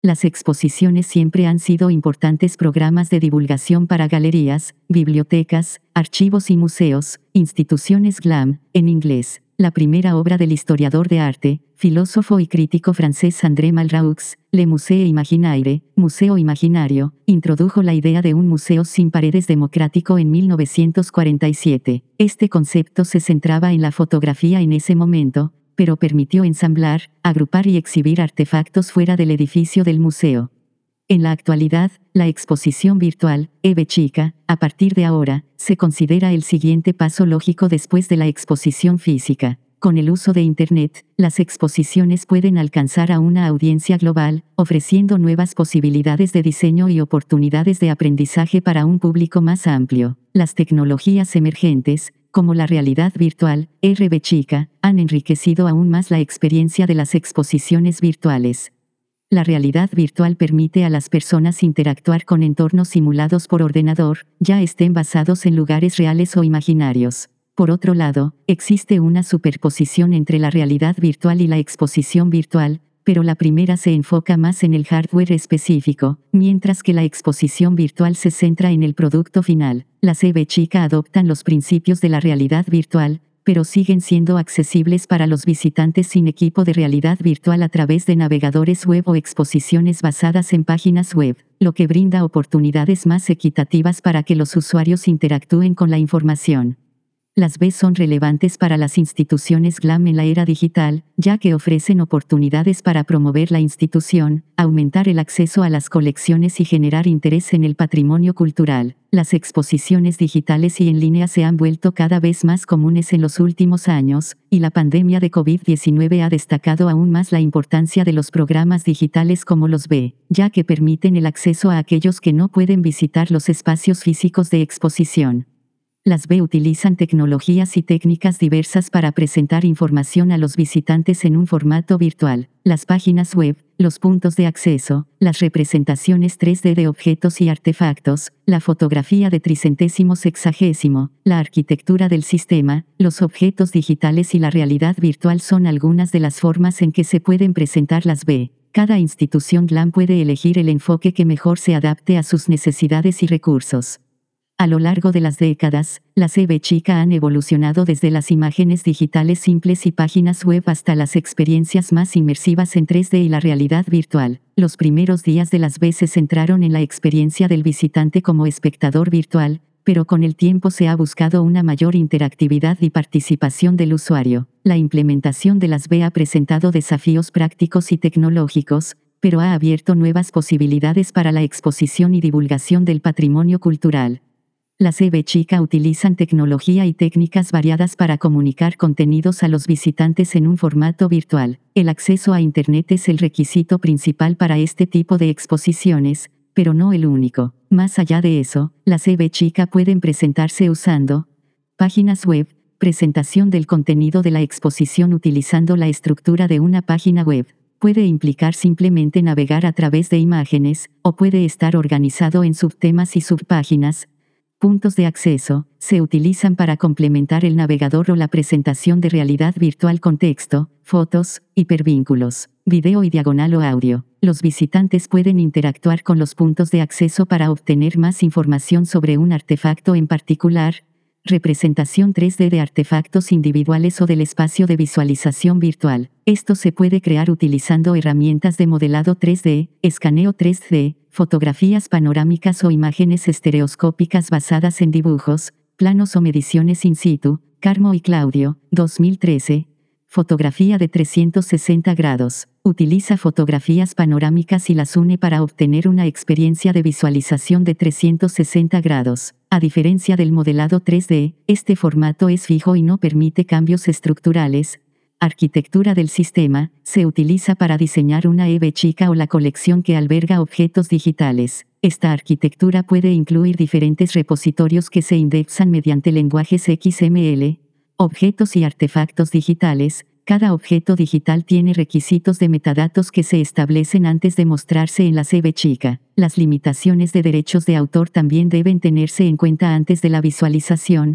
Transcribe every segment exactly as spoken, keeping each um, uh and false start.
Las exposiciones siempre han sido importantes programas de divulgación para galerías, bibliotecas, archivos y museos, instituciones GLAM, en inglés. La primera obra del historiador de arte, filósofo y crítico francés André Malraux, Le Musée Imaginaire, Museo Imaginario, introdujo la idea de un museo sin paredes democrático en mil novecientos cuarenta y siete. Este concepto se centraba en la fotografía en ese momento, pero permitió ensamblar, agrupar y exhibir artefactos fuera del edificio del museo. En la actualidad, la exposición virtual, eVechica, a partir de ahora, se considera el siguiente paso lógico después de la exposición física. Con el uso de Internet, las exposiciones pueden alcanzar a una audiencia global, ofreciendo nuevas posibilidades de diseño y oportunidades de aprendizaje para un público más amplio. Las tecnologías emergentes, como la realidad virtual, eVechica, han enriquecido aún más la experiencia de las exposiciones virtuales. La realidad virtual permite a las personas interactuar con entornos simulados por ordenador, ya estén basados en lugares reales o imaginarios. Por otro lado, existe una superposición entre la realidad virtual y la exposición virtual, pero la primera se enfoca más en el hardware específico, mientras que la exposición virtual se centra en el producto final. Las eVechica adoptan los principios de la realidad virtual, pero siguen siendo accesibles para los visitantes sin equipo de realidad virtual a través de navegadores web o exposiciones basadas en páginas web, lo que brinda oportunidades más equitativas para que los usuarios interactúen con la información. Las B son relevantes para las instituciones GLAM en la era digital, ya que ofrecen oportunidades para promover la institución, aumentar el acceso a las colecciones y generar interés en el patrimonio cultural. Las exposiciones digitales y en línea se han vuelto cada vez más comunes en los últimos años, y la pandemia de COVID diecinueve ha destacado aún más la importancia de los programas digitales como los B, ya que permiten el acceso a aquellos que no pueden visitar los espacios físicos de exposición. Las B utilizan tecnologías y técnicas diversas para presentar información a los visitantes en un formato virtual. Las páginas web, los puntos de acceso, las representaciones tres D de objetos y artefactos, la fotografía de tricentésimo sexagésimo, la arquitectura del sistema, los objetos digitales y la realidad virtual son algunas de las formas en que se pueden presentar las B. Cada institución GLAM puede elegir el enfoque que mejor se adapte a sus necesidades y recursos. A lo largo de las décadas, las eVechica han evolucionado desde las imágenes digitales simples y páginas web hasta las experiencias más inmersivas en tres D y la realidad virtual. Los primeros días de las B se centraron en la experiencia del visitante como espectador virtual, pero con el tiempo se ha buscado una mayor interactividad y participación del usuario. La implementación de las B ha presentado desafíos prácticos y tecnológicos, pero ha abierto nuevas posibilidades para la exposición y divulgación del patrimonio cultural. Las eVechica utilizan tecnología y técnicas variadas para comunicar contenidos a los visitantes en un formato virtual. El acceso a Internet es el requisito principal para este tipo de exposiciones, pero no el único. Más allá de eso, las eVechica pueden presentarse usando páginas web, presentación del contenido de la exposición utilizando la estructura de una página web. Puede implicar simplemente navegar a través de imágenes, o puede estar organizado en subtemas y subpáginas. Puntos de acceso, se utilizan para complementar el navegador o la presentación de realidad virtual con texto, fotos, hipervínculos, video y diagonal o audio. Los visitantes pueden interactuar con los puntos de acceso para obtener más información sobre un artefacto en particular. Representación tres D de artefactos individuales o del espacio de visualización virtual. Esto se puede crear utilizando herramientas de modelado tres D, escaneo tres D, fotografías panorámicas o imágenes estereoscópicas basadas en dibujos, planos o mediciones in situ. Carmo y Claudio, dos mil trece. Fotografía de trescientos sesenta grados. Utiliza fotografías panorámicas y las une para obtener una experiencia de visualización de trescientos sesenta grados. A diferencia del modelado tres D, este formato es fijo y no permite cambios estructurales. Arquitectura del sistema, se utiliza para diseñar una eVechica o la colección que alberga objetos digitales. Esta arquitectura puede incluir diferentes repositorios que se indexan mediante lenguajes X M L. Objetos y artefactos digitales. Cada objeto digital tiene requisitos de metadatos que se establecen antes de mostrarse en la eVechica. Las limitaciones de derechos de autor también deben tenerse en cuenta antes de la visualización.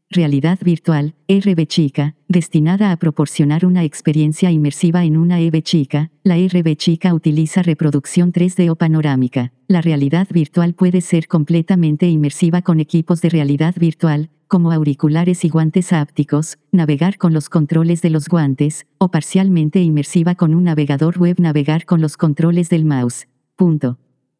Realidad virtual, R V chica, destinada a proporcionar una experiencia inmersiva en una E V chica. La R V chica utiliza reproducción tres D o panorámica. La realidad virtual puede ser completamente inmersiva con equipos de realidad virtual, como auriculares y guantes ápticos, navegar con los controles de los guantes, o parcialmente inmersiva con un navegador web, navegar con los controles del mouse. Punto.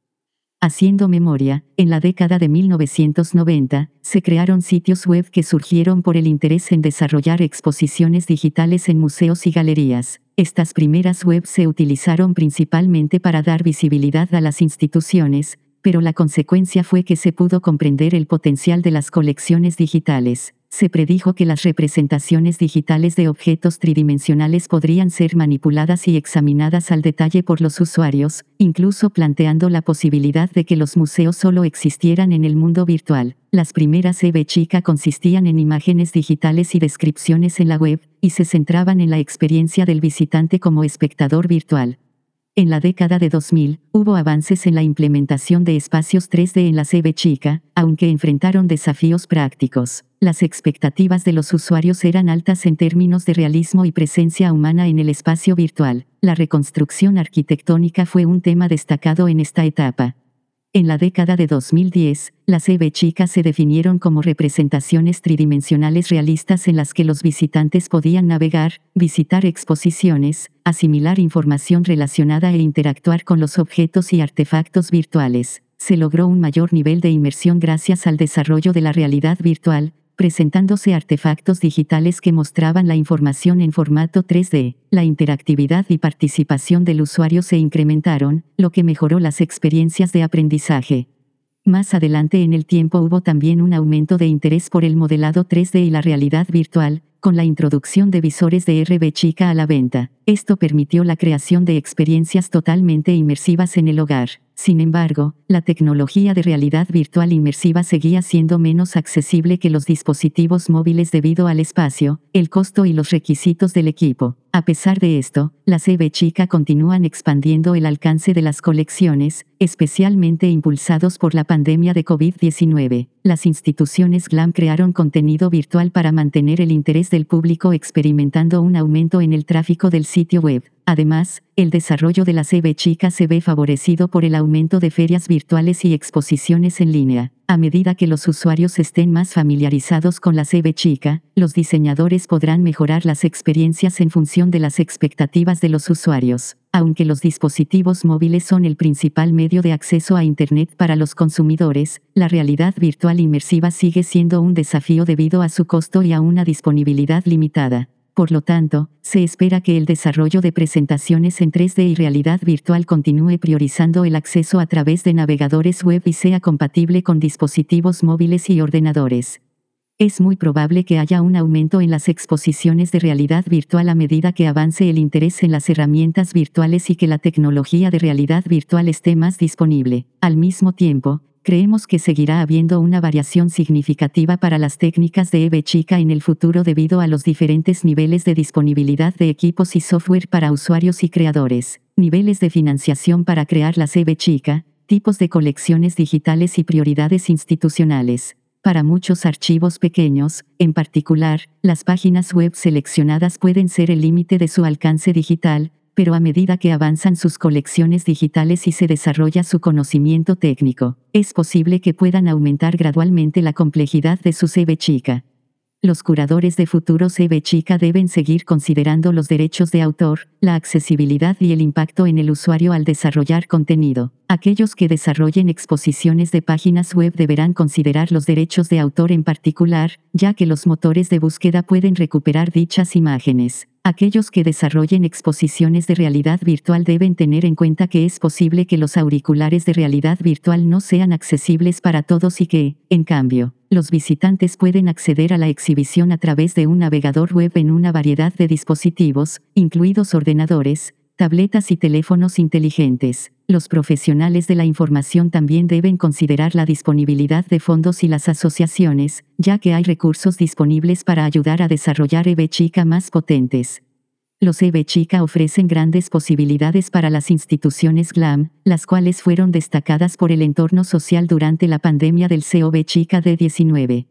Haciendo memoria, en la década de mil novecientos noventa, se crearon sitios web que surgieron por el interés en desarrollar exposiciones digitales en museos y galerías. Estas primeras webs se utilizaron principalmente para dar visibilidad a las instituciones, pero la consecuencia fue que se pudo comprender el potencial de las colecciones digitales. Se predijo que las representaciones digitales de objetos tridimensionales podrían ser manipuladas y examinadas al detalle por los usuarios, incluso planteando la posibilidad de que los museos solo existieran en el mundo virtual. Las primeras E V chica consistían en imágenes digitales y descripciones en la web, y se centraban en la experiencia del visitante como espectador virtual. En la década de dos mil, hubo avances en la implementación de espacios tres D en las E V chica, aunque enfrentaron desafíos prácticos. Las expectativas de los usuarios eran altas en términos de realismo y presencia humana en el espacio virtual. La reconstrucción arquitectónica fue un tema destacado en esta etapa. En la década de dos mil diez, las E V chicas se definieron como representaciones tridimensionales realistas en las que los visitantes podían navegar, visitar exposiciones, asimilar información relacionada e interactuar con los objetos y artefactos virtuales. Se logró un mayor nivel de inmersión gracias al desarrollo de la realidad virtual, presentándose artefactos digitales que mostraban la información en formato tres D. La interactividad y participación del usuario se incrementaron, lo que mejoró las experiencias de aprendizaje. Más adelante en el tiempo hubo también un aumento de interés por el modelado tres D y la realidad virtual, con la introducción de visores de R V chica a la venta. Esto permitió la creación de experiencias totalmente inmersivas en el hogar. Sin embargo, la tecnología de realidad virtual inmersiva seguía siendo menos accesible que los dispositivos móviles debido al espacio, el costo y los requisitos del equipo. A pesar de esto, las E V chica continúan expandiendo el alcance de las colecciones, especialmente impulsados por la pandemia de COVID diecinueve. Las instituciones GLAM crearon contenido virtual para mantener el interés del público, experimentando un aumento en el tráfico del sitio web. Además, el desarrollo de las E V chicas se ve favorecido por el aumento de ferias virtuales y exposiciones en línea. A medida que los usuarios estén más familiarizados con las E V chica, los diseñadores podrán mejorar las experiencias en función de las expectativas de los usuarios. Aunque los dispositivos móviles son el principal medio de acceso a Internet para los consumidores, la realidad virtual inmersiva sigue siendo un desafío debido a su costo y a una disponibilidad limitada. Por lo tanto, se espera que el desarrollo de presentaciones en tres D y realidad virtual continúe priorizando el acceso a través de navegadores web y sea compatible con dispositivos móviles y ordenadores. Es muy probable que haya un aumento en las exposiciones de realidad virtual a medida que avance el interés en las herramientas virtuales y que la tecnología de realidad virtual esté más disponible. Al mismo tiempo, creemos que seguirá habiendo una variación significativa para las técnicas de E V chica en el futuro debido a los diferentes niveles de disponibilidad de equipos y software para usuarios y creadores, niveles de financiación para crear las E V chica, tipos de colecciones digitales y prioridades institucionales. Para muchos archivos pequeños, en particular, las páginas web seleccionadas pueden ser el límite de su alcance digital, pero a medida que avanzan sus colecciones digitales y se desarrolla su conocimiento técnico, es posible que puedan aumentar gradualmente la complejidad de sus E V chica. Los curadores de futuros E V chica deben seguir considerando los derechos de autor, la accesibilidad y el impacto en el usuario al desarrollar contenido. Aquellos que desarrollen exposiciones de páginas web deberán considerar los derechos de autor en particular, ya que los motores de búsqueda pueden recuperar dichas imágenes. Aquellos que desarrollen exposiciones de realidad virtual deben tener en cuenta que es posible que los auriculares de realidad virtual no sean accesibles para todos y que, en cambio, los visitantes pueden acceder a la exhibición a través de un navegador web en una variedad de dispositivos, incluidos ordenadores, tabletas y teléfonos inteligentes. Los profesionales de la información también deben considerar la disponibilidad de fondos y las asociaciones, ya que hay recursos disponibles para ayudar a desarrollar E V chica más potentes. Los E V chica ofrecen grandes posibilidades para las instituciones GLAM, las cuales fueron destacadas por el entorno social durante la pandemia del COVID diecinueve.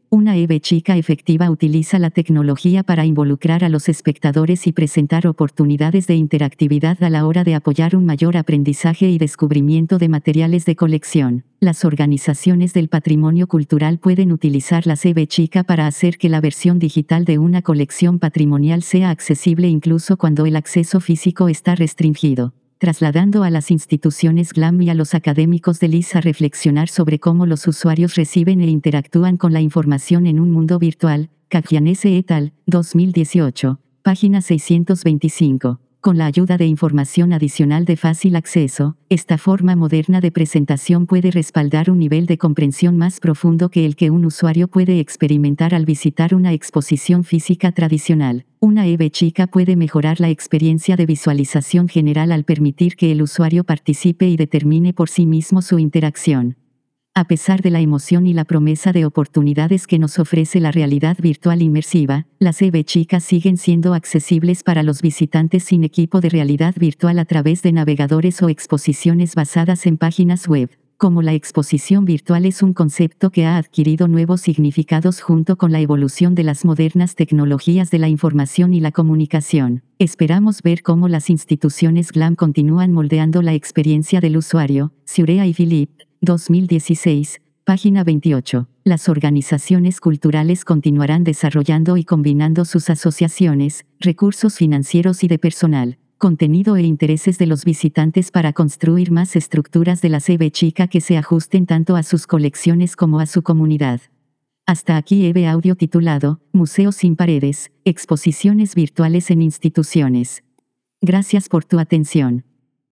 Una E V Chica efectiva utiliza la tecnología para involucrar a los espectadores y presentar oportunidades de interactividad a la hora de apoyar un mayor aprendizaje y descubrimiento de materiales de colección. Las organizaciones del patrimonio cultural pueden utilizar las E V Chica para hacer que la versión digital de una colección patrimonial sea accesible incluso cuando el acceso físico está restringido, trasladando a las instituciones GLAM y a los académicos del I S A a reflexionar sobre cómo los usuarios reciben e interactúan con la información en un mundo virtual. Caglianese et al., dos mil dieciocho, página seiscientos veinticinco. Con la ayuda de información adicional de fácil acceso, esta forma moderna de presentación puede respaldar un nivel de comprensión más profundo que el que un usuario puede experimentar al visitar una exposición física tradicional. Una E V Chica puede mejorar la experiencia de visualización general al permitir que el usuario participe y determine por sí mismo su interacción. A pesar de la emoción y la promesa de oportunidades que nos ofrece la realidad virtual inmersiva, las E V Chicas siguen siendo accesibles para los visitantes sin equipo de realidad virtual a través de navegadores o exposiciones basadas en páginas web. Como la exposición virtual es un concepto que ha adquirido nuevos significados junto con la evolución de las modernas tecnologías de la información y la comunicación, esperamos ver cómo las instituciones GLAM continúan moldeando la experiencia del usuario. Surea y Philip, dos mil dieciséis, página veintiocho. Las organizaciones culturales continuarán desarrollando y combinando sus asociaciones, recursos financieros y de personal, contenido e intereses de los visitantes para construir más estructuras de la E V Chica que se ajusten tanto a sus colecciones como a su comunidad. Hasta aquí E V Audio titulado Museos sin paredes, exposiciones virtuales en instituciones. Gracias por tu atención.